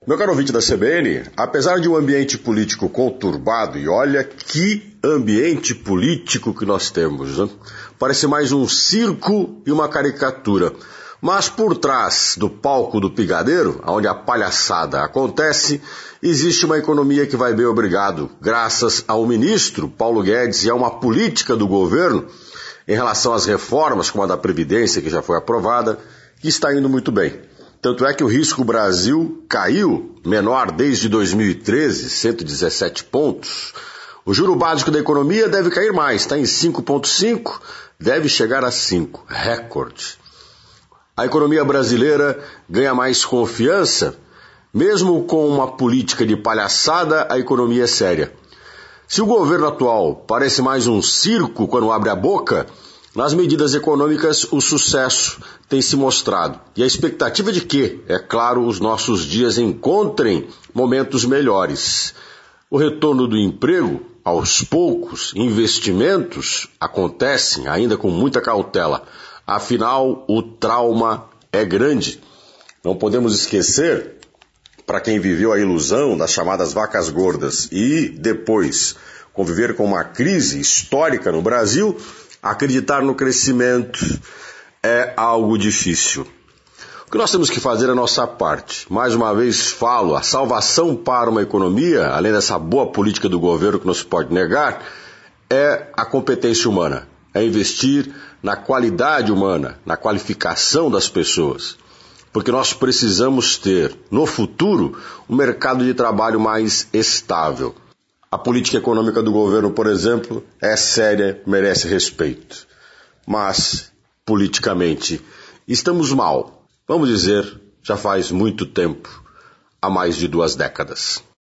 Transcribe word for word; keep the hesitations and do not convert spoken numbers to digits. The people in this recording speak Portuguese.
Meu caro ouvinte da C B N, apesar de um ambiente político conturbado, e olha que ambiente político que nós temos, né? Parece mais um circo e uma caricatura. Mas por trás do palco do pigadeiro, onde a palhaçada acontece, existe uma economia que vai bem obrigado, graças ao ministro Paulo Guedes e a uma política do governo em relação às reformas, como a da Previdência, que já foi aprovada, que está indo muito bem. Tanto é que o risco Brasil caiu, menor desde dois mil e treze, cento e dezessete pontos. O juro básico da economia deve cair mais, está em cinco vírgula cinco, deve chegar a cinco, recorde. A economia brasileira ganha mais confiança, mesmo com uma política de palhaçada, a economia é séria. Se o governo atual parece mais um circo quando abre a boca, nas medidas econômicas, o sucesso tem se mostrado. E a expectativa de que, é claro, os nossos dias encontrem momentos melhores. O retorno do emprego, aos poucos, investimentos acontecem ainda com muita cautela. Afinal, o trauma é grande. Não podemos esquecer, para quem viveu a ilusão das chamadas vacas gordas e depois conviver com uma crise histórica no Brasil, acreditar no crescimento é algo difícil. O que nós temos que fazer é a nossa parte. Mais uma vez falo, a salvação para uma economia, além dessa boa política do governo que não se pode negar, é a competência humana. É investir na qualidade humana, na qualificação das pessoas. Porque nós precisamos ter, no futuro, um mercado de trabalho mais estável. A política econômica do governo, por exemplo, é séria, merece respeito. Mas, politicamente, estamos mal. Vamos dizer, já faz muito tempo, há mais de duas décadas.